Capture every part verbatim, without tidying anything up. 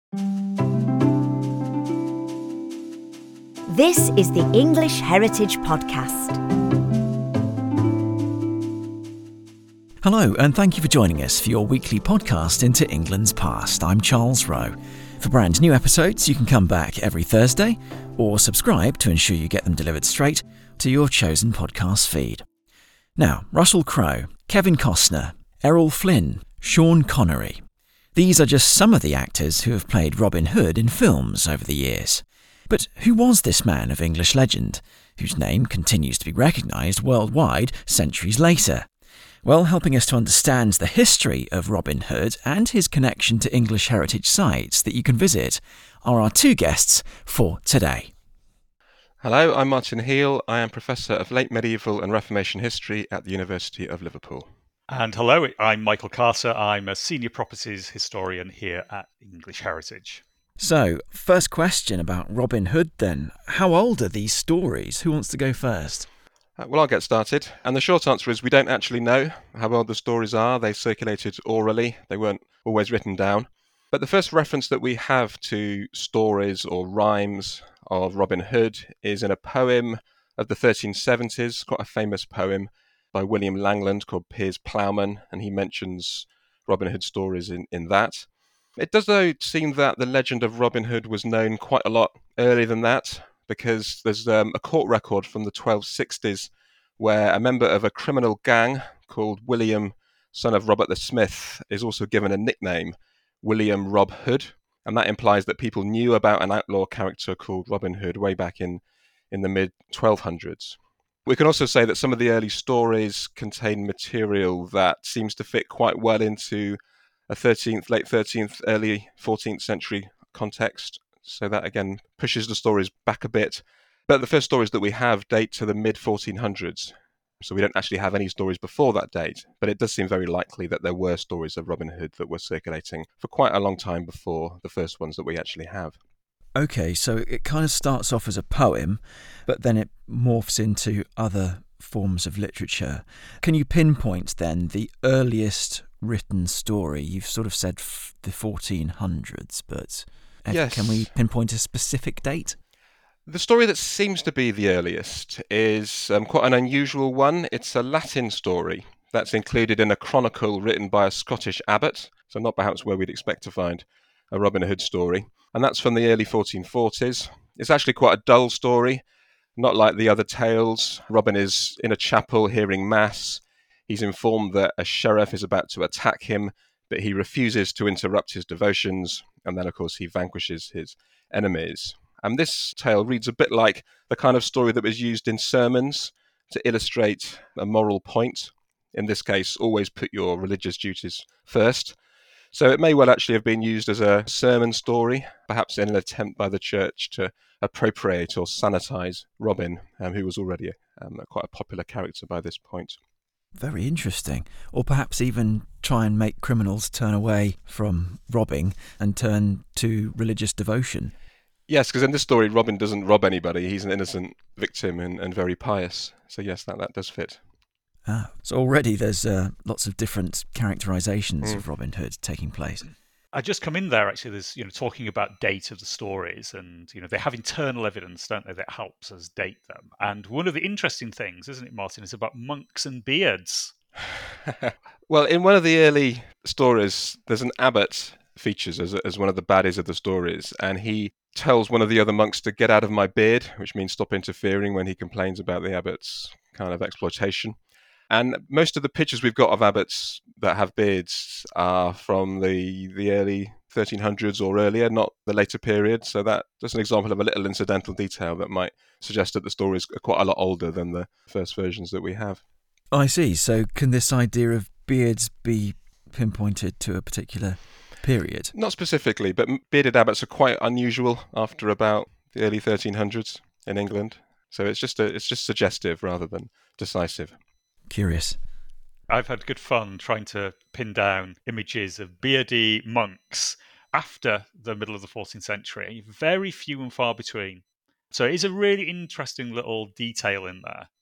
This is the English Heritage Podcast. Hello, and thank you for joining us for your weekly podcast into England's past. I'm Charles Rowe. For brand new episodes, you can come back every Thursday or subscribe to ensure you get them delivered straight to your chosen podcast feed. Now, Russell Crowe, Kevin Costner, Errol Flynn, Sean Connery. These are just some of the actors who have played Robin Hood in films over the years. But who was this man of English legend, whose name continues to be recognised worldwide centuries later? Well, helping us to understand the history of Robin Hood and his connection to English heritage sites that you can visit are our two guests for today. Hello, I'm Martin Heale. I am Professor of Late Medieval and Reformation History at the University of Liverpool. And hello, I'm Michael Carter. I'm a Senior Properties Historian here at English Heritage. So, first question about Robin Hood then. How old are these stories? Who wants to go first? Uh, well, I'll get started. And the short answer is we don't actually know how old the stories are. They circulated orally. They weren't always written down. But the first reference that we have to stories or rhymes of Robin Hood is in a poem of the thirteen seventies, quite a famous poem by William Langland called Piers Plowman, and he mentions Robin Hood stories in, in that. It does, though, seem that the legend of Robin Hood was known quite a lot earlier than that, because there's um, a court record from the twelve sixties where a member of a criminal gang called William, son of Robert the Smith, is also given a nickname, William Rob Hood, and that implies that people knew about an outlaw character called Robin Hood way back in, in the mid twelve hundreds. We can also say that some of the early stories contain material that seems to fit quite well into a thirteenth, late thirteenth, early fourteenth century context. So that again pushes the stories back a bit. But the first stories that we have date to the mid fourteen hundreds. So we don't actually have any stories before that date. But it does seem very likely that there were stories of Robin Hood that were circulating for quite a long time before the first ones that we actually have. Okay, so it kind of starts off as a poem, but then it morphs into other forms of literature. Can you pinpoint then the earliest written story? You've sort of said f- the fourteen hundreds, but yes. Can we pinpoint a specific date? The story that seems to be the earliest is um, quite an unusual one. It's a Latin story that's included in a chronicle written by a Scottish abbot, so not perhaps where we'd expect to find a Robin Hood story. And that's from the early fourteen forties. It's actually quite a dull story, not like the other tales. Robin is in a chapel hearing mass. He's informed that a sheriff is about to attack him, but he refuses to interrupt his devotions. And then, of course, he vanquishes his enemies. And this tale reads a bit like the kind of story that was used in sermons to illustrate a moral point. In this case, always put your religious duties first. So it may well actually have been used as a sermon story, perhaps in an attempt by the church to appropriate or sanitize Robin, um, who was already um, quite a popular character by this point. Very interesting. Or perhaps even try and make criminals turn away from robbing and turn to religious devotion. Yes, because in this story, Robin doesn't rob anybody. He's an innocent victim and, and very pious. So yes, that, that does fit. Ah, so already there's uh, lots of different characterizations Mm. of Robin Hood taking place. I just come in there, actually, there's, you know, talking about date of the stories, and, you know, they have internal evidence, don't they, that helps us date them. And one of the interesting things, isn't it, Martin, is about monks and beards. Well, in one of the early stories, there's an abbot features as, as one of the baddies of the stories, and he tells one of the other monks to get out of my beard, which means stop interfering when he complains about the abbot's kind of exploitation. And most of the pictures we've got of abbots that have beards are from the, the early thirteen hundreds or earlier, not the later period. So that, that's an example of a little incidental detail that might suggest that the stories are quite a lot older than the first versions that we have. I see. So can this idea of beards be pinpointed to a particular period? Not specifically, but bearded abbots are quite unusual after about the early thirteen hundreds in England. So it's just a, it's just suggestive rather than decisive. Curious. I've had good fun trying to pin down images of beardy monks after the middle of the fourteenth century. Very few and far between. So it is a really interesting little detail in there.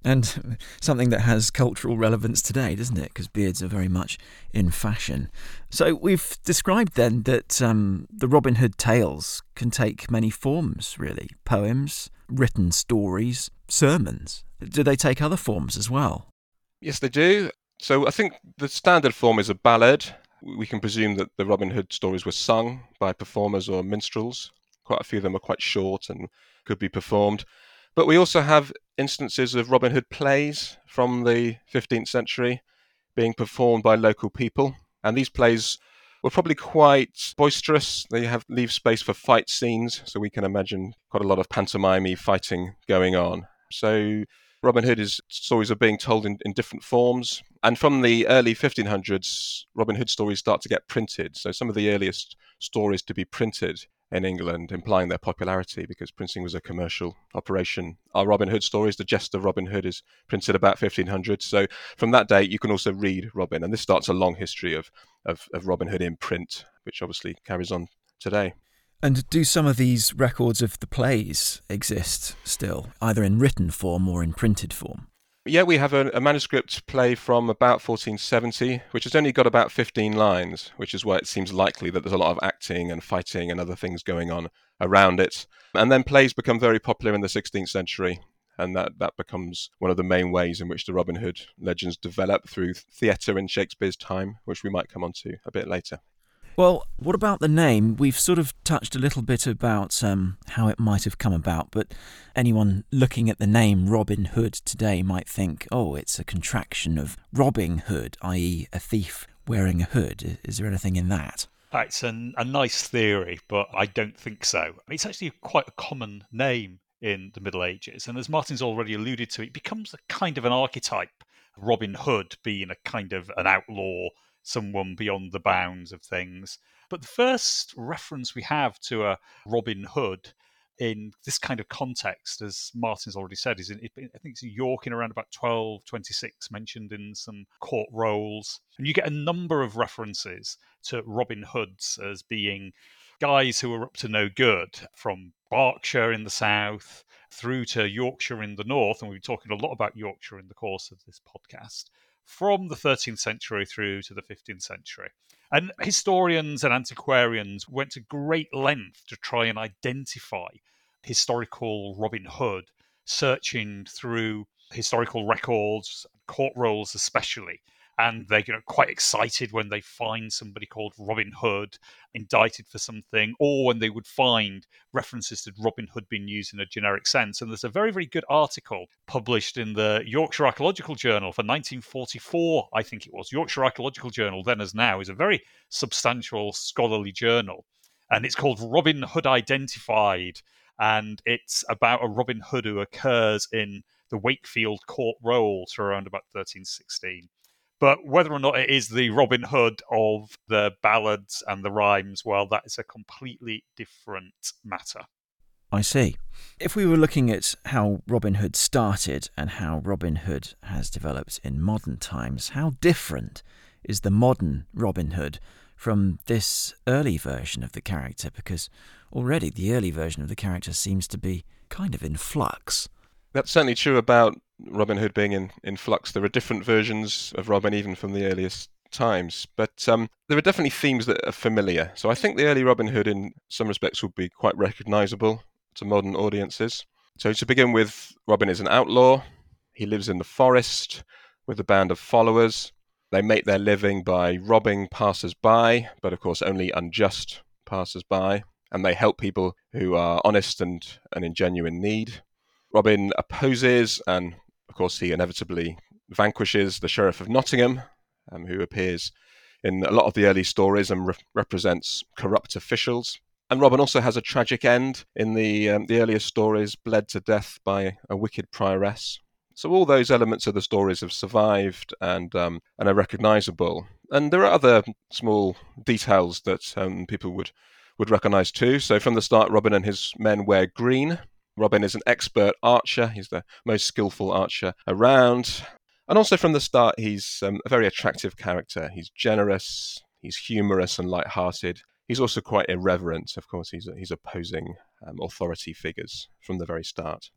And something that has cultural relevance today, doesn't it? Because beards are very much in fashion. So we've described then that um, the Robin Hood tales can take many forms, really. Poems, written stories, sermons. Do they take other forms as well? Yes, they do. So I think the standard form is a ballad. We can presume that the Robin Hood stories were sung by performers or minstrels. Quite a few of them are quite short and could be performed. But we also have instances of Robin Hood plays from the fifteenth century being performed by local people. And these plays were probably quite boisterous. They have leave space for fight scenes, so we can imagine quite a lot of pantomime fighting going on. So Robin Hood's stories are being told in, in different forms. And from the early fifteen hundreds, Robin Hood stories start to get printed. So some of the earliest stories to be printed in England, implying their popularity because printing was a commercial operation, are Robin Hood stories. The Jest of Robin Hood is printed about fifteen hundred. So from that date, you can also read Robin. And this starts a long history of, of, of Robin Hood in print, which obviously carries on today. And do some of these records of the plays exist still, either in written form or in printed form? Yeah, we have a, a manuscript play from about fourteen seventy, which has only got about fifteen lines, which is why it seems likely that there's a lot of acting and fighting and other things going on around it. And then plays become very popular in the sixteenth century, and that, that becomes one of the main ways in which the Robin Hood legends develop through theatre in Shakespeare's time, which we might come on to a bit later. Well, what about the name? We've sort of touched a little bit about um, how it might have come about, but anyone looking at the name Robin Hood today might think, oh, it's a contraction of robbing hood, that is a thief wearing a hood. Is there anything in that? It's an, a nice theory, but I don't think so. It's actually quite a common name in the Middle Ages, and as Martin's already alluded to, it becomes a kind of an archetype. Robin Hood being a kind of an outlaw, someone beyond the bounds of things. But the first reference we have to a Robin Hood in this kind of context, as Martin's already said, is in, I think it's in York in around about twelve twenty-six, mentioned in some court rolls. And you get a number of references to Robin Hoods as being guys who were up to no good, from Berkshire in the south through to Yorkshire in the north. And we've been talking a lot about Yorkshire in the course of this podcast, from the thirteenth century through to the fifteenth century. And historians and antiquarians went to great length to try and identify historical Robin Hood, searching through historical records, court rolls especially. And they get quite excited when they find somebody called Robin Hood indicted for something, or when they would find references to Robin Hood being used in a generic sense. And there's a very, very good article published in the Yorkshire Archaeological Journal for nineteen forty-four, I think it was. Yorkshire Archaeological Journal, then as now, is a very substantial scholarly journal. And it's called Robin Hood Identified. And it's about a Robin Hood who occurs in the Wakefield Court Rolls for around about thirteen sixteen. But whether or not it is the Robin Hood of the ballads and the rhymes, well, that is a completely different matter. I see. If we were looking at how Robin Hood started and how Robin Hood has developed in modern times, how different is the modern Robin Hood from this early version of the character? Because already the early version of the character seems to be kind of in flux. That's certainly true about Robin Hood being in, in flux. There are different versions of Robin even from the earliest times, but um, there are definitely themes that are familiar. So I think the early Robin Hood in some respects would be quite recognisable to modern audiences. So to begin with, Robin is an outlaw. He lives in the forest with a band of followers. They make their living by robbing passers-by, but of course only unjust passers-by, and they help people who are honest and, and in genuine need. Robin opposes, and of course he inevitably vanquishes, the Sheriff of Nottingham, um, who appears in a lot of the early stories and re- represents corrupt officials. And Robin also has a tragic end in the um, the earlier stories, bled to death by a wicked prioress. So all those elements of the stories have survived and um, and are recognisable. And there are other small details that um, people would, would recognise too. So from the start, Robin and his men wear green. Robin is an expert archer. He's the most skillful archer around. And also from the start, he's um, a very attractive character. He's generous, he's humorous and light-hearted. He's also quite irreverent. Of course, he's he's opposing um, authority figures from the very start.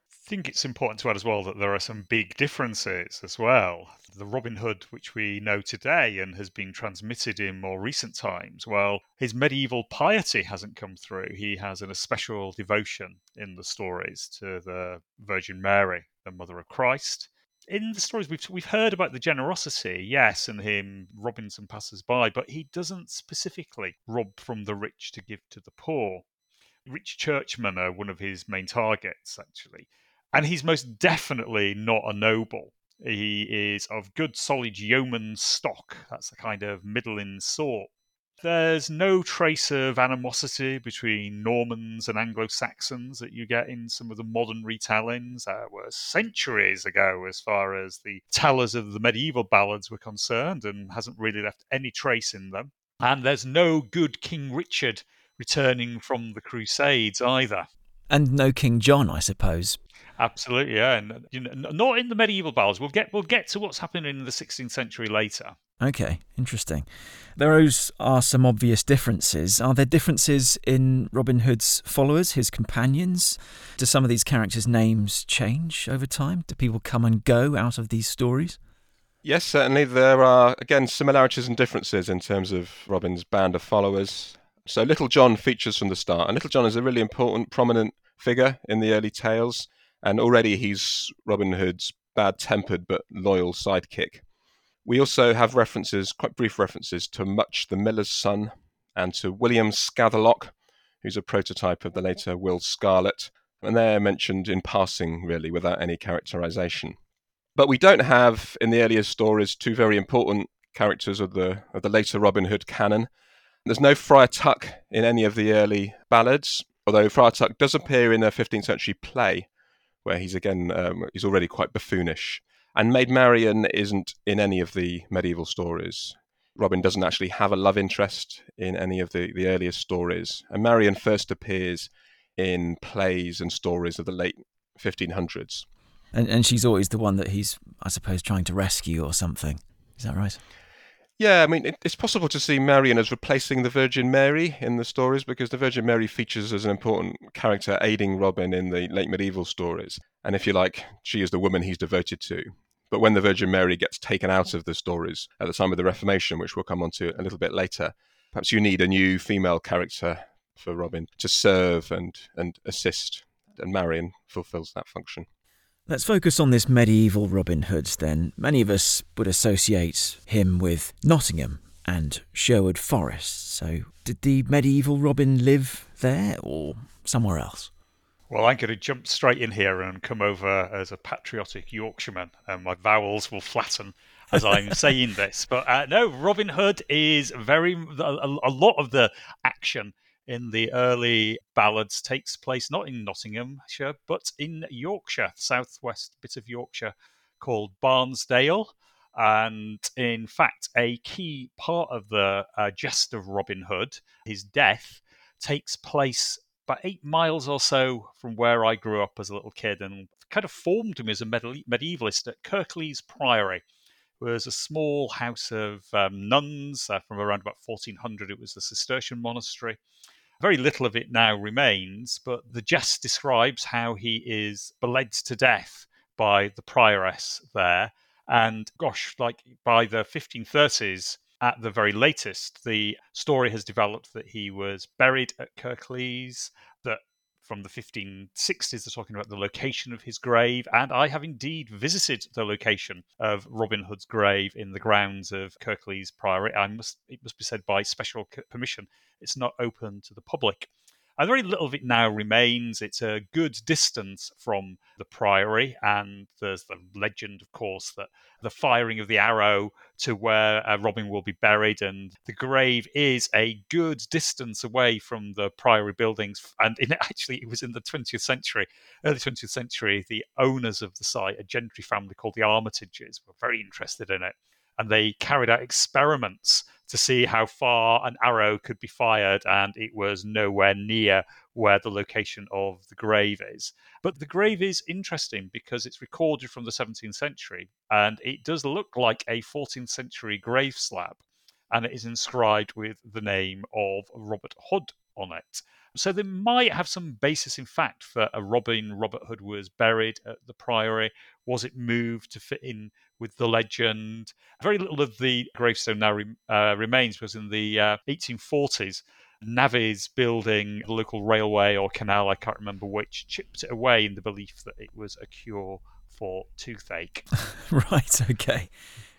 think it's important to add as well that there are some big differences as well. The Robin Hood, which we know today and has been transmitted in more recent times, well, his medieval piety hasn't come through. He has an, a special devotion in the stories to the Virgin Mary, the Mother of Christ. In the stories, we've we've heard about the generosity, yes, and him robbing some passers-by, but he doesn't specifically rob from the rich to give to the poor. Rich churchmen are one of his main targets, actually. And he's most definitely not a noble. He is of good, solid yeoman stock. That's the kind of middling sort. There's no trace of animosity between Normans and Anglo-Saxons that you get in some of the modern retellings. That were centuries ago as far as the tellers of the medieval ballads were concerned, and hasn't really left any trace in them. And there's no good King Richard returning from the Crusades either. And no King John, I suppose. Absolutely, yeah, and you know, not in the medieval ballads. We'll get we'll get to what's happening in the sixteenth century later. Okay, interesting. Those are some obvious differences. Are there differences in Robin Hood's followers, his companions? Do some of these characters' names change over time? Do people come and go out of these stories? Yes, certainly. There are, again, similarities and differences in terms of Robin's band of followers. So Little John features from the start, and Little John is a really important, prominent figure in the early tales, and already he's Robin Hood's bad-tempered but loyal sidekick. We also have references, quite brief references, to Much the Miller's Son and to William Scatherlock, who's a prototype of the later Will Scarlet, and they're mentioned in passing, really, without any characterization. But we don't have, in the earlier stories, two very important characters of the of the later Robin Hood canon. There's no Friar Tuck in any of the early ballads, although Friar Tuck does appear in a fifteenth century play, where he's again, um, he's already quite buffoonish. And Maid Marian isn't in any of the medieval stories. Robin doesn't actually have a love interest in any of the, the earliest stories. And Marian first appears in plays and stories of the late fifteen hundreds. And and she's always the one that he's, I suppose, trying to rescue or something. Is that right? Yeah, I mean, it, it's possible to see Marian as replacing the Virgin Mary in the stories, because the Virgin Mary features as an important character aiding Robin in the late medieval stories. And if you like, she is the woman he's devoted to. But when the Virgin Mary gets taken out of the stories at the time of the Reformation, which we'll come on to a little bit later, perhaps you need a new female character for Robin to serve and, and assist. And Marian fulfills that function. Let's focus on this medieval Robin Hood then. Many of us would associate him with Nottingham and Sherwood Forest. So did the medieval Robin live there or somewhere else? Well, I'm going to jump straight in here and come over as a patriotic Yorkshireman, and my vowels will flatten as I'm saying this. But uh, no, Robin Hood is very... A, a lot of the action in the early ballads takes place not in Nottinghamshire, but in Yorkshire, southwest bit of Yorkshire called Barnesdale. And in fact, a key part of the uh, jest of Robin Hood, his death, takes place about eight miles or so from where I grew up as a little kid, and kind of formed me as a medievalist at Kirklees Priory. It was a small house of um, nuns uh, from around about fourteen hundred. It was the Cistercian monastery. Very little of it now remains, but the jest describes how he is bled to death by the prioress there. And gosh, like by the fifteen thirties, at the very latest, the story has developed that he was buried at Kirklees, that from the fifteen sixties, they're talking about the location of his grave, and I have indeed visited the location of Robin Hood's grave in the grounds of Kirklees Priory. I must, it must be said by special permission. It's not open to the public. And very little of it now remains. It's a good distance from the priory, and there's the legend, of course, that the firing of the arrow to where uh, Robin will be buried, and the grave is a good distance away from the priory buildings. And in, actually, it was in the twentieth century, early twentieth century, the owners of the site, a gentry family called the Armitages, were very interested in it. And they carried out experiments to see how far an arrow could be fired, and it was nowhere near where the location of the grave is. But the grave is interesting because it's recorded from the seventeenth century, and it does look like a fourteenth century grave slab, and it is inscribed with the name of Robert Hood on it. So they might have some basis in fact for a Robin, Robert Hood was buried at the Priory. Was it moved to fit in with the legend? Very little of the gravestone now re- uh, remains, was in the uh, eighteen forties. Navvies building the local railway or canal, I can't remember which, chipped it away in the belief that it was a cure for toothache. Right, okay.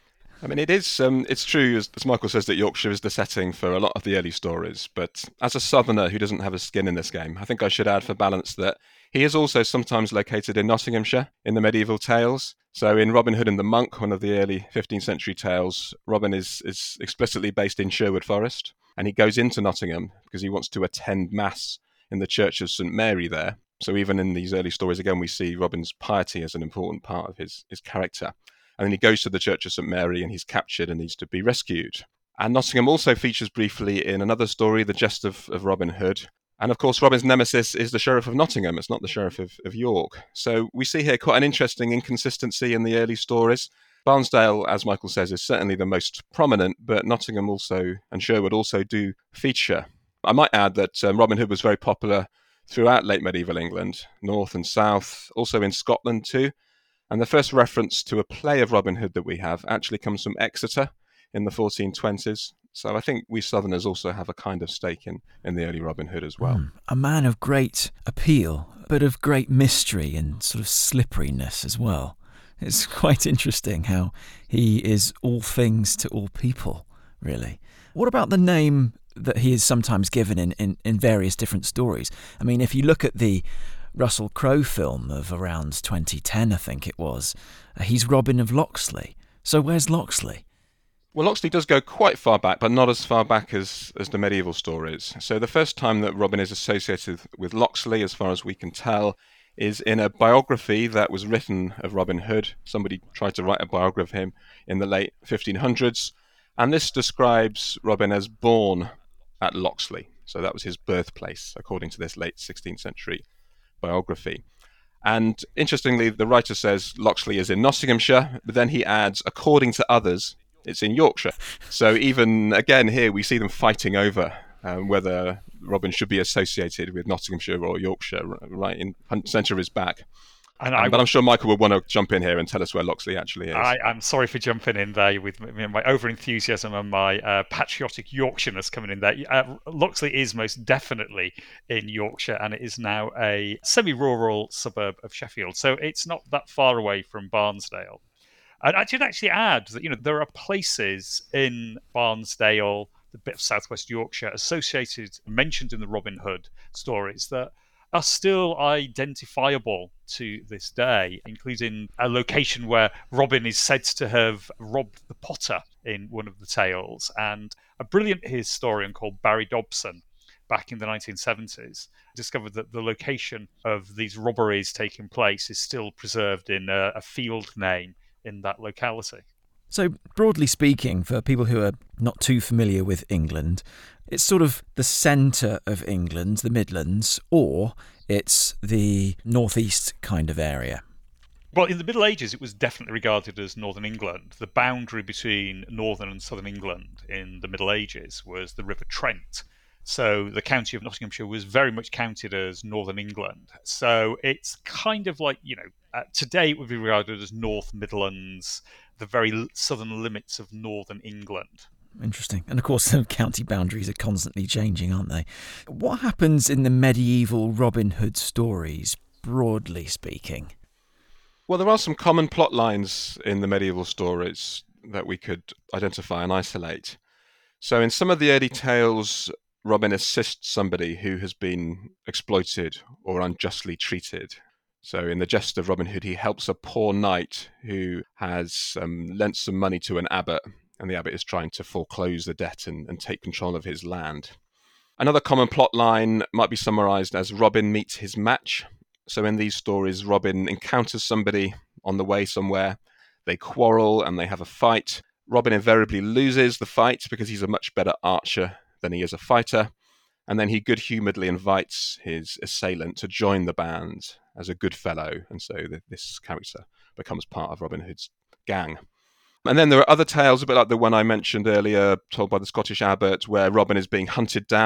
I mean, it is, um, it's true, as, as Michael says, that Yorkshire is the setting for a lot of the early stories. But as a southerner who doesn't have a skin in this game, I think I should add for balance that he is also sometimes located in Nottinghamshire in the medieval tales. So in Robin Hood and the Monk, one of the early fifteenth century tales, Robin is, is explicitly based in Sherwood Forest. And he goes into Nottingham because he wants to attend Mass in the Church of Saint Mary there. So even in these early stories, again, we see Robin's piety as an important part of his, his character. And then he goes to the Church of Saint Mary and he's captured and needs to be rescued. And Nottingham also features briefly in another story, The Jest of, of Robin Hood. And of course, Robin's nemesis is the Sheriff of Nottingham. It's not the Sheriff of, of York. So we see here quite an interesting inconsistency in the early stories. Barnsdale, as Michael says, is certainly the most prominent, but Nottingham also and Sherwood also do feature. I might add that um, Robin Hood was very popular throughout late medieval England, north and south, also in Scotland too. And the first reference to a play of Robin Hood that we have actually comes from Exeter in the fourteen twenties. So I think we Southerners also have a kind of stake in, in the early Robin Hood as well. Mm, a man of great appeal, but of great mystery and sort of slipperiness as well. It's quite interesting how he is all things to all people, really. What about the name that he is sometimes given in, in, in various different stories? I mean, if you look at the Russell Crowe film of around twenty ten, I think it was, uh, he's Robin of Locksley. So where's Locksley? Well, Locksley does go quite far back, but not as far back as, as the medieval stories. So the first time that Robin is associated with Locksley, as far as we can tell, is in a biography that was written of Robin Hood. Somebody tried to write a biography of him in the late fifteen hundreds, and this describes Robin as born at Locksley. So that was his birthplace, according to this late sixteenth century biography. And interestingly, the writer says Locksley is in Nottinghamshire, but then he adds, according to others, it's in Yorkshire. So even, again, here we see them fighting over um, whether Robin should be associated with Nottinghamshire or Yorkshire, right in the centre of his back. And I, um, but I'm sure Michael would want to jump in here and tell us where Locksley actually is. I, I'm sorry for jumping in there with my, my over-enthusiasm and my uh, patriotic Yorkshireness coming in there. Uh, Locksley is most definitely in Yorkshire, and it is now a semi-rural suburb of Sheffield. So it's not that far away from Barnsdale. And I should actually add that, you know, there are places in Barnsdale, the bit of southwest Yorkshire, associated, mentioned in the Robin Hood stories that are still identifiable to this day, including a location where Robin is said to have robbed the potter in one of the tales, and a brilliant historian called Barry Dobson, back in the nineteen seventies, discovered that the location of these robberies taking place is still preserved in a, a field name in that locality. So, broadly speaking, for people who are not too familiar with England, it's sort of the centre of England, the Midlands, or it's the northeast kind of area. Well, in the Middle Ages, it was definitely regarded as Northern England. The boundary between Northern and Southern England in the Middle Ages was the River Trent. So the county of Nottinghamshire was very much counted as Northern England. So it's kind of like, you know, uh, today it would be regarded as North Midlands, the very southern limits of Northern England. Interesting. And of course, the county boundaries are constantly changing, aren't they? What happens in the medieval Robin Hood stories, broadly speaking? Well, there are some common plot lines in the medieval stories that we could identify and isolate. So in some of the early tales, Robin assists somebody who has been exploited or unjustly treated. So in The Jest of Robin Hood, he helps a poor knight who has um, lent some money to an abbot, and the abbot is trying to foreclose the debt and, and take control of his land. Another common plot line might be summarised as Robin meets his match. So in these stories, Robin encounters somebody on the way somewhere. They quarrel and they have a fight. Robin invariably loses the fight because he's a much better archer than he is a fighter. And then he good-humouredly invites his assailant to join the band as a good fellow. And so this character becomes part of Robin Hood's gang. And then there are other tales, a bit like the one I mentioned earlier, told by the Scottish abbot, where Robin is being hunted down.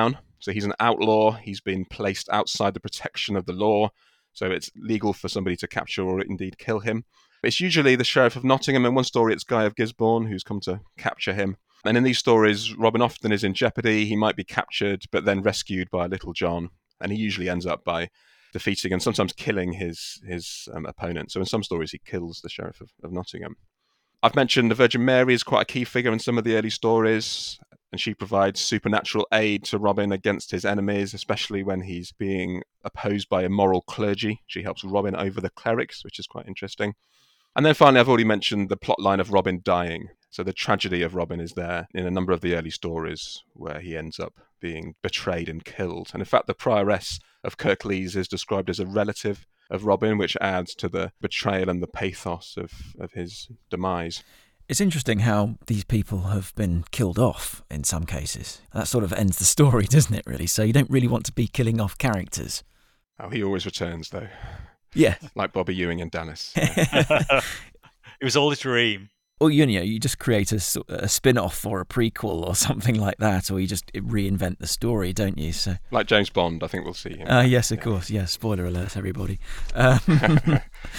So he's an outlaw. He's been placed outside the protection of the law. So it's legal for somebody to capture or indeed kill him. It's usually the Sheriff of Nottingham. In one story, it's Guy of Gisborne who's come to capture him. And in these stories, Robin often is in jeopardy. He might be captured, but then rescued by Little John. And he usually ends up by defeating and sometimes killing his his um, opponent. So in some stories, he kills the Sheriff of, of Nottingham. I've mentioned the Virgin Mary is quite a key figure in some of the early stories, and she provides supernatural aid to Robin against his enemies, especially when he's being opposed by immoral clergy. She helps Robin over the clerics, which is quite interesting. And then finally, I've already mentioned the plot line of Robin dying. So the tragedy of Robin is there in a number of the early stories where he ends up being betrayed and killed. And in fact, the prioress of Kirklees is described as a relative of Robin, which adds to the betrayal and the pathos of, of his demise. It's interesting how these people have been killed off in some cases. That sort of ends the story, doesn't it, really? So you don't really want to be killing off characters. Oh, he always returns, though. Yeah. Like Bobby Ewing and Dennis. It was all a dream. Or, you know, you just create a, a spin-off or a prequel or something like that, or you just reinvent the story, don't you? So, like James Bond, I think we'll see him. Uh, yes, of yeah. course. Yeah, spoiler alert, everybody. Um,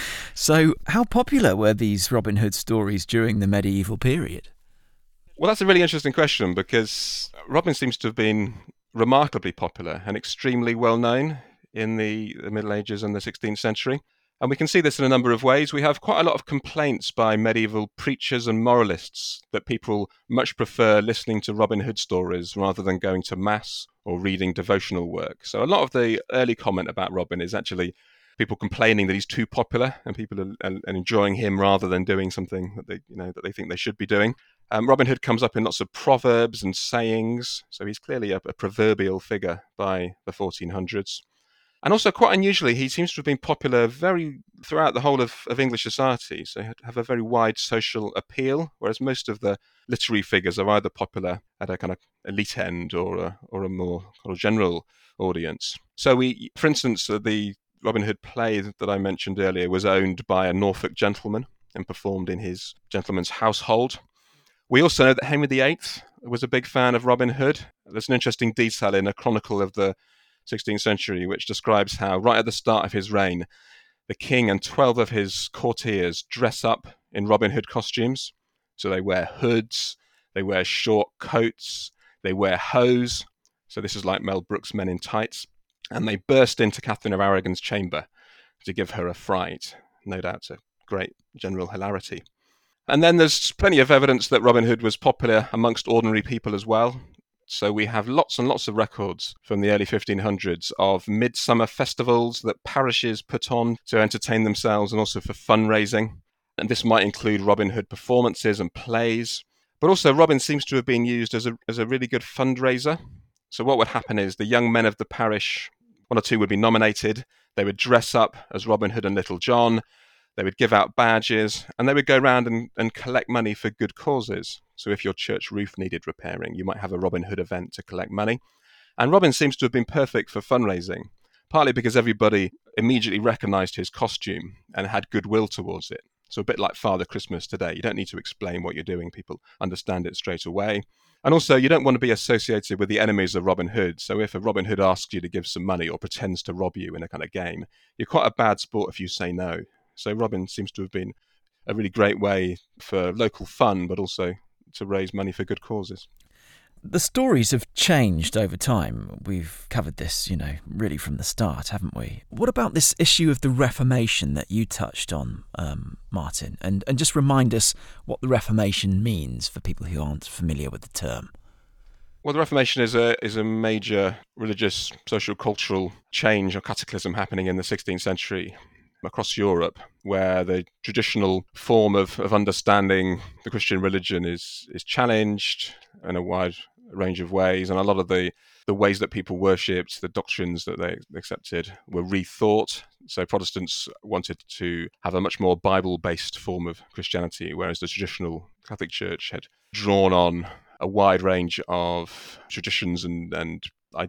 so how popular were these Robin Hood stories during the medieval period? Well, that's a really interesting question, because Robin seems to have been remarkably popular and extremely well-known in the, the Middle Ages and the sixteenth century. And we can see this in a number of ways. We have quite a lot of complaints by medieval preachers and moralists that people much prefer listening to Robin Hood stories rather than going to mass or reading devotional work. So a lot of the early comment about Robin is actually people complaining that he's too popular and people are, are, are enjoying him rather than doing something that they, you know, that they think they should be doing. Um, Robin Hood comes up in lots of proverbs and sayings, so he's clearly a, a proverbial figure by the fourteen hundreds. And also, quite unusually, he seems to have been popular very throughout the whole of, of English society. So he have a very wide social appeal, whereas most of the literary figures are either popular at a kind of elite end or a, or a more kind of general audience. So we, for instance, uh, the Robin Hood play that I mentioned earlier was owned by a Norfolk gentleman and performed in his gentleman's household. We also know that Henry the Eighth was a big fan of Robin Hood. There's an interesting detail in a chronicle of the sixteenth century, which describes how right at the start of his reign, the king and twelve of his courtiers dress up in Robin Hood costumes. So they wear hoods, they wear short coats, they wear hose. So this is like Mel Brooks' Men in Tights. And they burst into Catherine of Aragon's chamber to give her a fright. No doubt to great general hilarity. And then there's plenty of evidence that Robin Hood was popular amongst ordinary people as well. So we have lots and lots of records from the early fifteen hundreds of midsummer festivals that parishes put on to entertain themselves and also for fundraising. And this might include Robin Hood performances and plays. But also Robin seems to have been used as a as a really good fundraiser. So what would happen is the young men of the parish, one or two would be nominated. They would dress up as Robin Hood and Little John. They would give out badges, and they would go around and, and collect money for good causes. So if your church roof needed repairing, you might have a Robin Hood event to collect money. And Robin seems to have been perfect for fundraising, partly because everybody immediately recognised his costume and had goodwill towards it. So a bit like Father Christmas today. You don't need to explain what you're doing. People understand it straight away. And also, you don't want to be associated with the enemies of Robin Hood. So if a Robin Hood asks you to give some money or pretends to rob you in a kind of game, you're quite a bad sport if you say no. So Robin seems to have been a really great way for local fun, but also to raise money for good causes. The stories have changed over time. We've covered this, you know, really from the start, haven't we? What about this issue of the Reformation that you touched on, um, Martin? And, and just remind us what the Reformation means for people who aren't familiar with the term. Well, the Reformation is a is a major religious, social, cultural change or cataclysm happening in the sixteenth century across Europe, where the traditional form of, of understanding the Christian religion is is challenged in a wide range of ways, and a lot of the, the ways that people worshipped, the doctrines that they accepted, were rethought. So Protestants wanted to have a much more Bible-based form of Christianity, whereas the traditional Catholic Church had drawn on a wide range of traditions and, and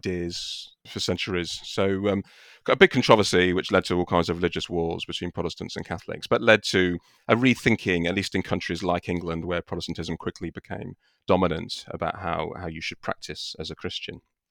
ideas for centuries. So um, got a big controversy which led to all kinds of religious wars between Protestants and Catholics, but led to a rethinking, at least in countries like England, where Protestantism quickly became dominant, about how, how you should practice as a Christian.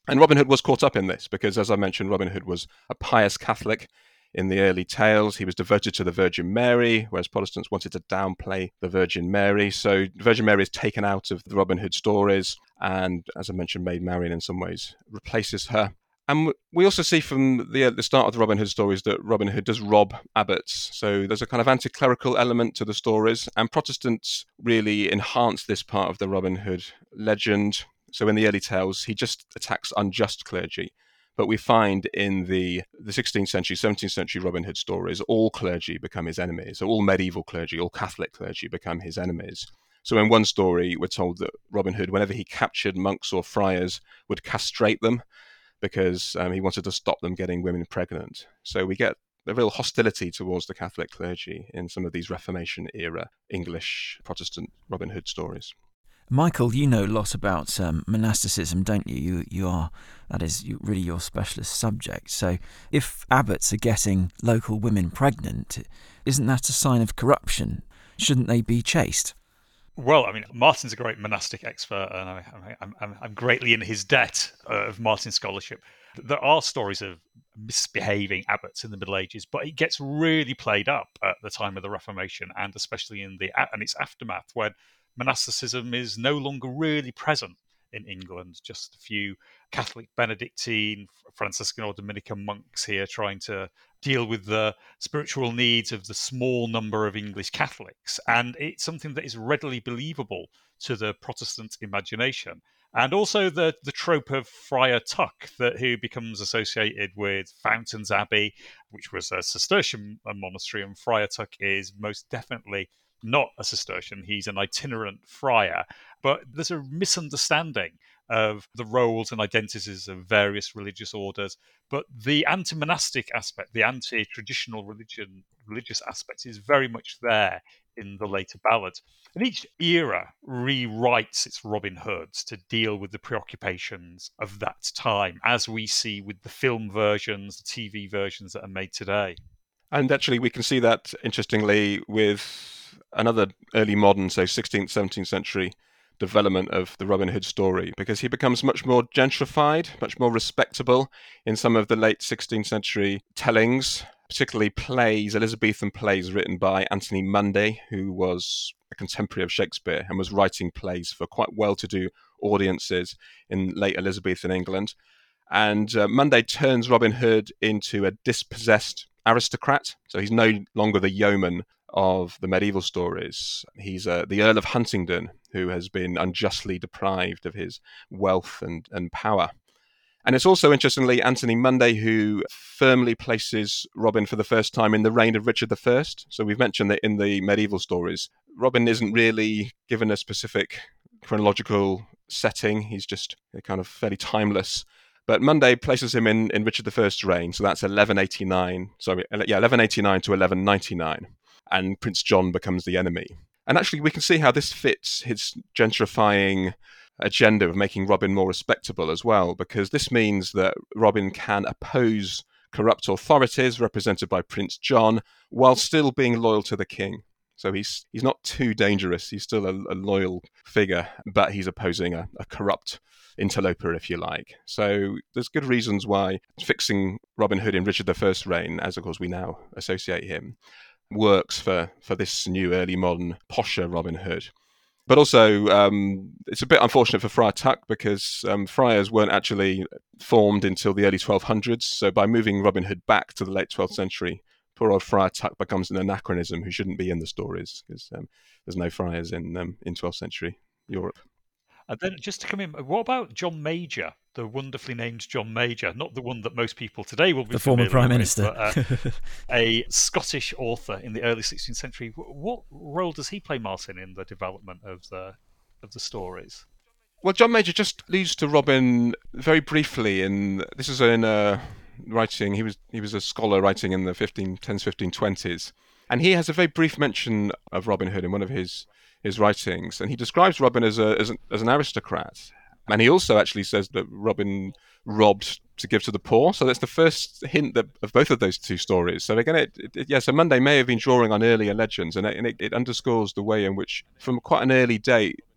And Robin Hood was caught up in this because, as I mentioned, Robin Hood was a pious Catholic. In the early tales, he was devoted to the Virgin Mary, whereas Protestants wanted to downplay the Virgin Mary. So the Virgin Mary is taken out of the Robin Hood stories and, as I mentioned, Maid Marian in some ways replaces her. And we also see from the, the start of the Robin Hood stories that Robin Hood does rob abbots. So there's a kind of anti-clerical element to the stories, and Protestants really enhance this part of the Robin Hood legend. So in the early tales, he just attacks unjust clergy. But we find in the, the sixteenth century, seventeenth century Robin Hood stories, all clergy become his enemies. So all medieval clergy, all Catholic clergy become his enemies. So in one story, we're told that Robin Hood, whenever he captured monks or friars, would castrate them because um, he wanted to stop them getting women pregnant. So we get a real hostility towards the Catholic clergy in some of these Reformation-era English Protestant Robin Hood stories. Michael, you know a lot about um, monasticism, don't you? You you are, that is you, really your specialist subject. So if abbots are getting local women pregnant, isn't that a sign of corruption? Shouldn't they be chased? Well, I mean, Martin's a great monastic expert, and I, I'm, I'm, I'm greatly in his debt of Martin's scholarship. There are stories of misbehaving abbots in the Middle Ages, but it gets really played up at the time of the Reformation, and especially in the and its aftermath, when monasticism is no longer really present in England. Just a few Catholic Benedictine, Franciscan or Dominican monks here trying to deal with the spiritual needs of the small number of English Catholics. And it's something that is readily believable to the Protestant imagination. And also the, the trope of Friar Tuck, that who becomes associated with Fountains Abbey, which was a Cistercian monastery, and Friar Tuck is most definitely not a Cistercian, he's an itinerant friar. But there's a misunderstanding of the roles and identities of various religious orders. But the anti-monastic aspect, the anti-traditional religion, religious aspect is very much there in the later ballads. And each era rewrites its Robin Hoods to deal with the preoccupations of that time, as we see with the film versions, the T V versions that are made today. And actually, we can see that, interestingly, with another early modern, so sixteenth, seventeenth century development of the Robin Hood story, because he becomes much more gentrified, much more respectable in some of the late sixteenth century tellings, particularly plays, Elizabethan plays written by Anthony Munday, who was a contemporary of Shakespeare and was writing plays for quite well-to-do audiences in late Elizabethan England. And uh, Munday turns Robin Hood into a dispossessed aristocrat, so he's no longer the yeoman of the medieval stories. He's uh, the Earl of Huntingdon, who has been unjustly deprived of his wealth and, and power. And it's also, interestingly, Anthony Munday who firmly places Robin for the first time in the reign of Richard the First. So we've mentioned that in the medieval stories, Robin isn't really given a specific chronological setting. He's just kind of fairly timeless. But Munday places him in, in Richard the First's reign, so that's eleven eighty-nine. Sorry, yeah, eleven eighty-nine to eleven ninety-nine, and Prince John becomes the enemy. And actually, we can see how this fits his gentrifying agenda of making Robin more respectable as well, because this means that Robin can oppose corrupt authorities represented by Prince John while still being loyal to the king. So he's he's not too dangerous. He's still a, a loyal figure, but he's opposing a, a corrupt interloper, if you like. So there's good reasons why fixing Robin Hood in Richard the First's reign, as of course we now associate him, works for, for this new early modern posher Robin Hood. But also, um, it's a bit unfortunate for Friar Tuck because um, friars weren't actually formed until the early twelve hundreds. So by moving Robin Hood back to the late twelfth century, poor old Friar Tuck becomes an anachronism who shouldn't be in the stories because um, there's no friars in um, in twelfth century Europe. And then just to come in, what about John Major, the wonderfully named John Major? Not the one that most people today will be the former Prime with, Minister. But, uh, a Scottish author in the early sixteenth century. What role does he play, Martin, in the development of the of the stories? Well, John Major just leads to Robin very briefly. In this is in uh, writing. He was he was a scholar writing in the fifteen tens, fifteen twenties, and he has a very brief mention of Robin Hood in one of his. his writings, and he describes Robin as a as an, as an aristocrat, and he also actually says that Robin robbed to give to the poor. So that's the first hint that, of both of those two stories. So again, it, it, yeah, so Munday may have been drawing on earlier legends, and, it, and it, it underscores the way in which, from quite an early date,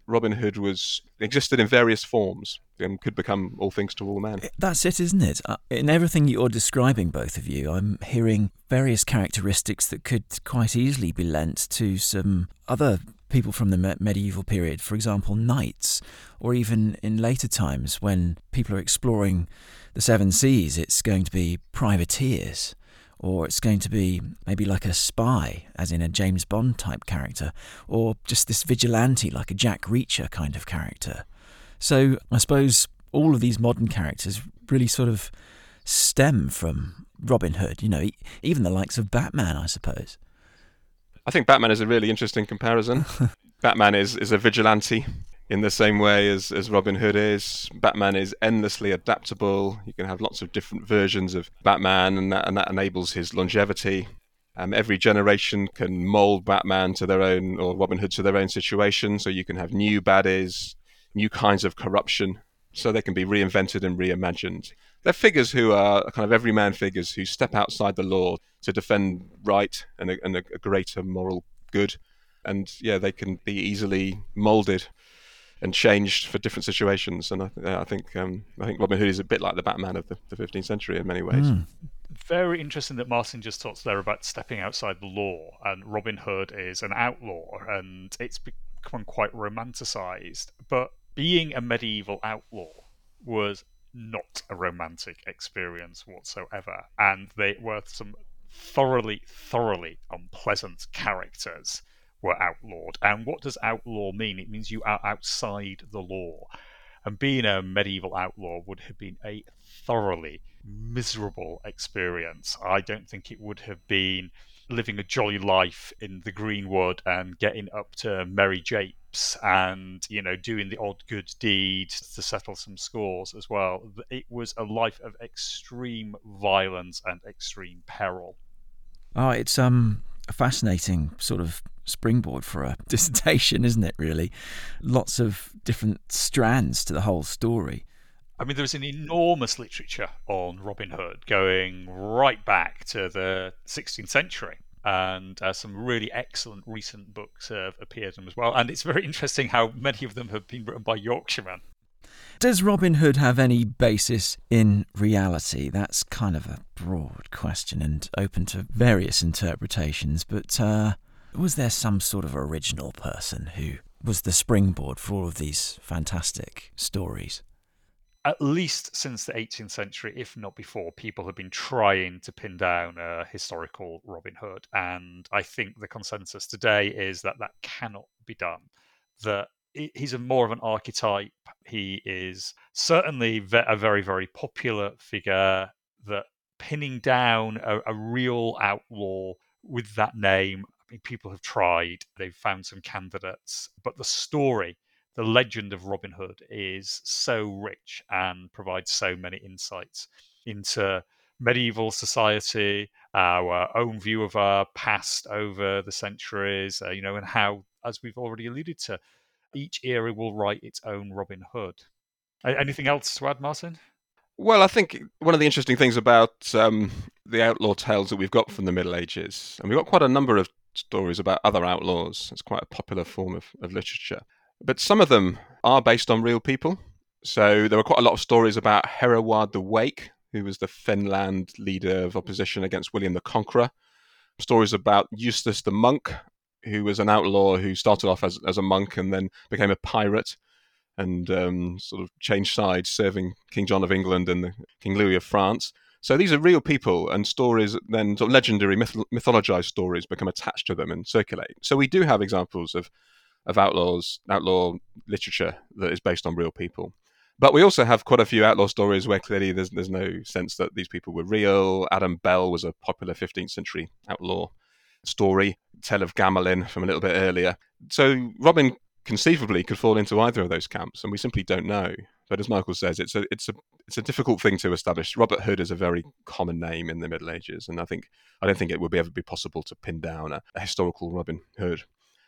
Robin Hood was existed in various forms and could become all things to all men. That's it, isn't it? Uh, In everything you're describing, both of you, I'm hearing various characteristics that could quite easily be lent to some other people from the me- medieval period. For example, knights, or even in later times when people are exploring the seven seas, it's going to be privateers. Or it's going to be maybe like a spy, as in a James Bond type character, or just this vigilante, like a Jack Reacher kind of character. So I suppose all of these modern characters really sort of stem from Robin Hood, you know, e- even the likes of Batman, I suppose. I think Batman is a really interesting comparison. Batman is, is a vigilante in the same way as, as Robin Hood is. Batman is endlessly adaptable. You can have lots of different versions of Batman, and that, and that enables his longevity. Um, every generation can mould Batman to their own, or Robin Hood to their own situation, so you can have new baddies, new kinds of corruption, so they can be reinvented and reimagined. They're figures who are kind of everyman figures who step outside the law to defend right and a, and a, a greater moral good. And yeah, they can be easily moulded and changed for different situations. And I, th- I think um, I think Robin Hood is a bit like the Batman of the, the fifteenth century in many ways. Mm. Very interesting that Martin just talks there about stepping outside the law, and Robin Hood is an outlaw, and it's become quite romanticised. But being a medieval outlaw was not a romantic experience whatsoever, and they were some thoroughly, thoroughly unpleasant characters were outlawed. And what does outlaw mean? It means you are outside the law. And being a medieval outlaw would have been a thoroughly miserable experience. I don't think it would have been living a jolly life in the greenwood and getting up to merry japes and, you know, doing the odd good deed to settle some scores as well. It was a life of extreme violence and extreme peril. Oh, it's um a fascinating sort of springboard for a dissertation, isn't it, really? Lots of different strands to the whole story. I mean, there's an enormous literature on Robin Hood going right back to the sixteenth century, and uh, some really excellent recent books have appeared on them as well. And it's very interesting how many of them have been written by Yorkshiremen. Does Robin Hood have any basis in reality? That's kind of a broad question and open to various interpretations, but uh, was there some sort of original person who was the springboard for all of these fantastic stories? At least since the eighteenth century, if not before, people have been trying to pin down a historical Robin Hood. And I think the consensus today is that that cannot be done. That he's a more of an archetype. He is certainly a very, very popular figure. That pinning down a, a real outlaw with that name, I mean, people have tried. They've found some candidates. But the story, the legend of Robin Hood is so rich and provides so many insights into medieval society, our own view of our past over the centuries, uh, you know, and how, as we've already alluded to, each era will write its own Robin Hood. Anything else to add, Martin? Well, I think one of the interesting things about um, the outlaw tales that we've got from the Middle Ages, and we've got quite a number of stories about other outlaws. It's quite a popular form of, of literature. But some of them are based on real people. So there were quite a lot of stories about Hereward the Wake, who was the Fenland leader of opposition against William the Conqueror. Stories about Eustace the Monk, who was an outlaw who started off as, as a monk and then became a pirate and um, sort of changed sides, serving King John of England and the King Louis of France. So these are real people, and stories, then sort of legendary, myth- mythologized stories become attached to them and circulate. So we do have examples of of outlaws, outlaw literature that is based on real people. But we also have quite a few outlaw stories where clearly there's there's no sense that these people were real. Adam Bell was a popular fifteenth century outlaw story, Tale of Gamelin from a little bit earlier. So Robin conceivably could fall into either of those camps, and we simply don't know. But as Michael says, it's a it's a it's a difficult thing to establish. Robert Hood is a very common name in the Middle Ages, and I think I don't think it would be ever be possible to pin down a, a historical Robin Hood.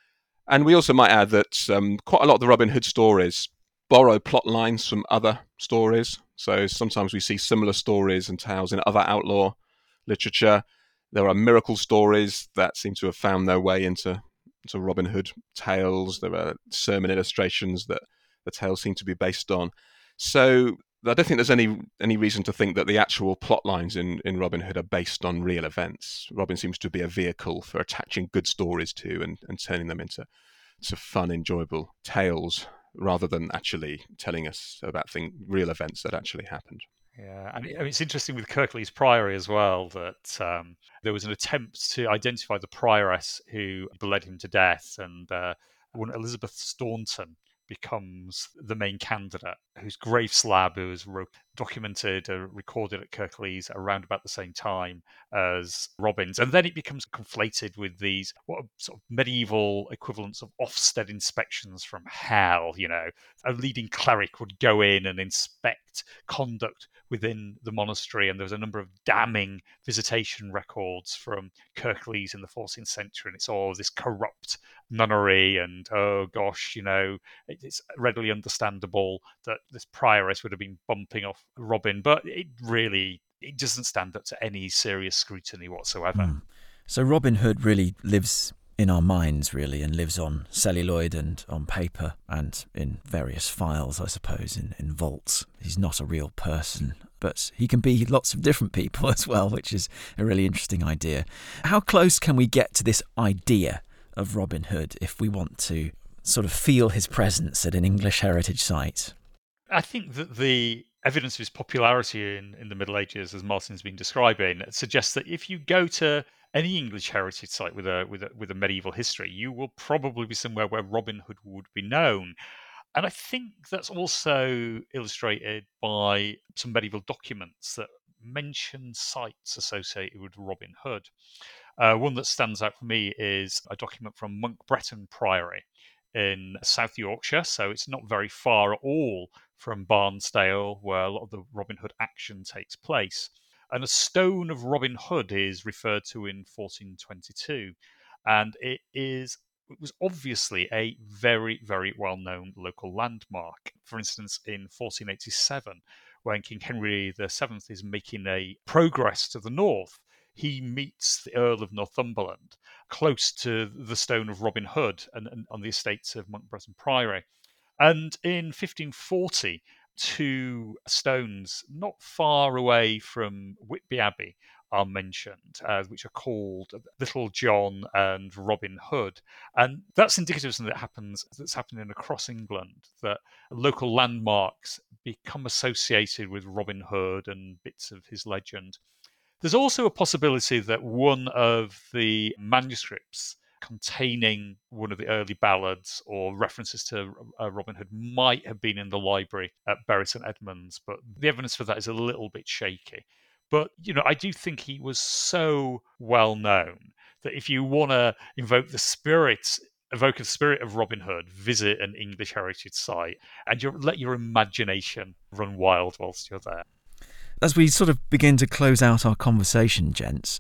And we also might add that um, quite a lot of the Robin Hood stories borrow plot lines from other stories. So sometimes we see similar stories and tales in other outlaw literature. There are miracle stories that seem to have found their way into so Robin Hood tales. There are sermon illustrations that the tales seem to be based on. So I don't think there's any any reason to think that the actual plot lines in, in Robin Hood are based on real events. Robin seems to be a vehicle for attaching good stories to and, and turning them into to fun, enjoyable tales, rather than actually telling us about thing, real events that actually happened. Yeah, and it- I mean, it's interesting with Kirklees Priory as well that um, there was an attempt to identify the prioress who bled him to death, and uh, one Elizabeth Staunton becomes the main candidate, whose grave slab was ro- documented, uh, recorded at Kirklees around about the same time as Robin's, and then it becomes conflated with these what are sort of medieval equivalents of Ofsted inspections from hell. You know, a leading cleric would go in and inspect conduct within the monastery, and there was a number of damning visitation records from Kirklees in the fourteenth century, and it's all this corrupt nunnery, and oh gosh, you know, it's readily understandable that this prioress would have been bumping off Robin, but it really it doesn't stand up to any serious scrutiny whatsoever. Mm. So Robin Hood really lives in our minds, really, and lives on celluloid and on paper and in various files, I suppose, in, in vaults. He's not a real person, but he can be lots of different people as well, which is a really interesting idea. How close can we get to this idea of Robin Hood if we want to sort of feel his presence at an English heritage site? I think that the evidence of his popularity in, in the Middle Ages, as Martin's been describing, suggests that if you go to any English heritage site with a with a with a medieval history, you will probably be somewhere where Robin Hood would be known. And I think that's also illustrated by some medieval documents that mention sites associated with Robin Hood. Uh, one that stands out for me is a document from Monk Bretton Priory in South Yorkshire, so it's not very far at all from Barnsdale, where a lot of the Robin Hood action takes place. And a stone of Robin Hood is referred to in fourteen twenty-two, and it is it was obviously a very, very well-known local landmark. For instance, in fourteen eighty-seven, when King Henry the Seventh is making a progress to the north, he meets the Earl of Northumberland close to the stone of Robin Hood and, and on the estates of Monk Bretton Priory. And in fifteen forty, two stones not far away from Whitby Abbey are mentioned, uh, which are called Little John and Robin Hood. And that's indicative of something that happens that's happening across England, that local landmarks become associated with Robin Hood and bits of his legend. There's also a possibility that one of the manuscripts containing one of the early ballads or references to uh, Robin Hood might have been in the library at Bury St Edmunds, but the evidence for that is a little bit shaky. But, you know, I do think he was so well known that if you want to invoke the spirit, evoke the spirit of Robin Hood, visit an English heritage site and you let your imagination run wild whilst you're there. As we sort of begin to close out our conversation, gents,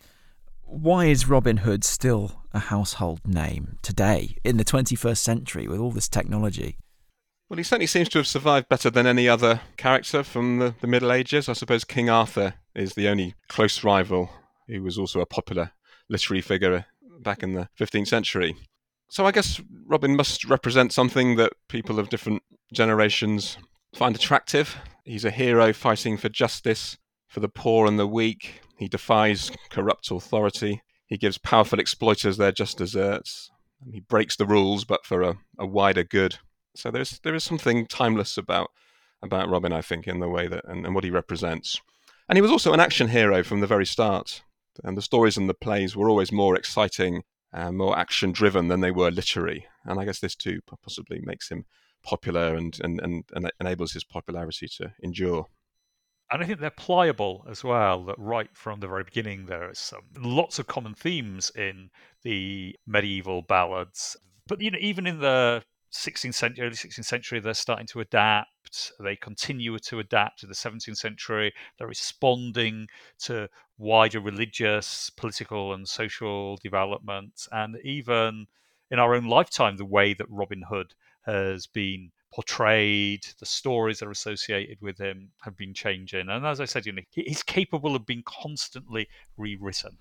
why is Robin Hood still a household name today in the twenty-first century with all this technology? Well, he certainly seems to have survived better than any other character from the, the Middle Ages. I suppose King Arthur is the only close rival who was also a popular literary figure back in the fifteenth century. So I guess Robin must represent something that people of different generations find attractive. He's a hero fighting for justice, for the poor and the weak. He defies corrupt authority. He gives powerful exploiters their just deserts. He breaks the rules, but for a, a wider good. So there's there is something timeless about about Robin, I think, in the way that and, and what he represents. And he was also an action hero from the very start. And the stories and the plays were always more exciting and more action-driven than they were literary. And I guess this too possibly makes him popular and, and, and, and enables his popularity to endure. And I think they're pliable as well, that right from the very beginning there are some lots of common themes in the medieval ballads. But you know, even in the sixteenth century, early sixteenth century, they're starting to adapt. They continue to adapt to the seventeenth century. They're responding to wider religious, political, and social developments. And even in our own lifetime, the way that Robin Hood has been portrayed, the stories that are associated with him have been changing. And as I said, you know, he's capable of being constantly rewritten.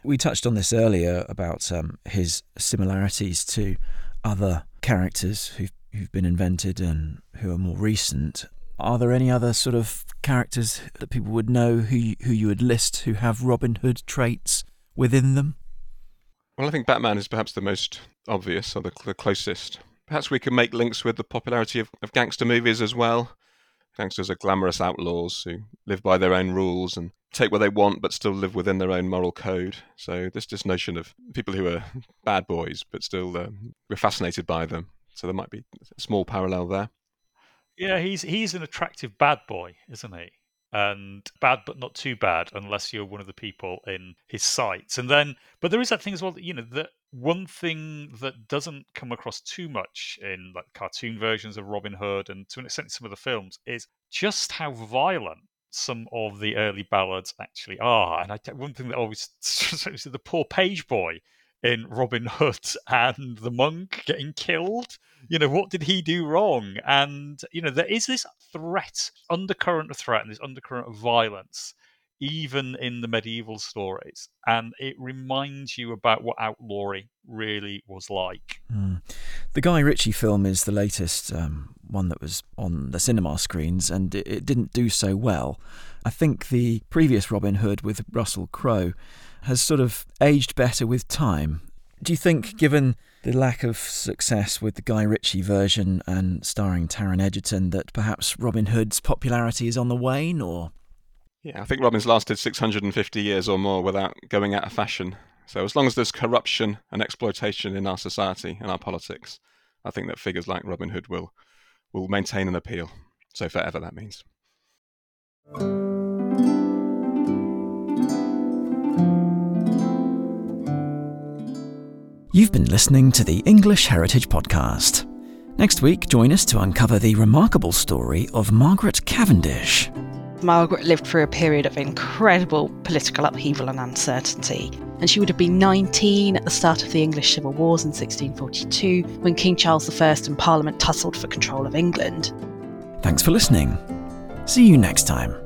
We touched on this earlier about um, his similarities to other characters who've, who've been invented and who are more recent. Are there any other sort of characters that people would know who you, who you would list who have Robin Hood traits within them? Well, I think Batman is perhaps the most obvious or the, the closest. Perhaps we can make links with the popularity of, of gangster movies as well. Gangsters are glamorous outlaws who live by their own rules and take what they want but still live within their own moral code. So this this notion of people who are bad boys but still um, we're fascinated by them. So there might be a small parallel there. Yeah, he's he's an attractive bad boy, isn't he? And bad but not too bad unless you're one of the people in his sights. And then, but there is that thing as well, that, you know, that one thing that doesn't come across too much in like cartoon versions of Robin Hood and to an extent in some of the films is just how violent some of the early ballads actually are. And I one thing that always is the poor page boy in Robin Hood and the monk getting killed. You know, what did he do wrong? And, you know, there is this threat, undercurrent of threat and this undercurrent of violence, even in the medieval stories. And it reminds you about what outlawry really was like. Mm. The Guy Ritchie film is the latest um, one that was on the cinema screens, and it, it didn't do so well. I think the previous Robin Hood with Russell Crowe has sort of aged better with time. Do you think, given the lack of success with the Guy Ritchie version and starring Taron Egerton, that perhaps Robin Hood's popularity is on the wane, or...? Yeah, I think Robin's lasted six hundred fifty years or more without going out of fashion. So as long as there's corruption and exploitation in our society and our politics, I think that figures like Robin Hood will will maintain an appeal. So forever, that means. You've been listening to the English Heritage Podcast. Next week, join us to uncover the remarkable story of Margaret Cavendish. Margaret lived through a period of incredible political upheaval and uncertainty, and she would have been nineteen at the start of the English Civil Wars in sixteen forty-two, when King Charles the First and Parliament tussled for control of England. Thanks for listening. See you next time.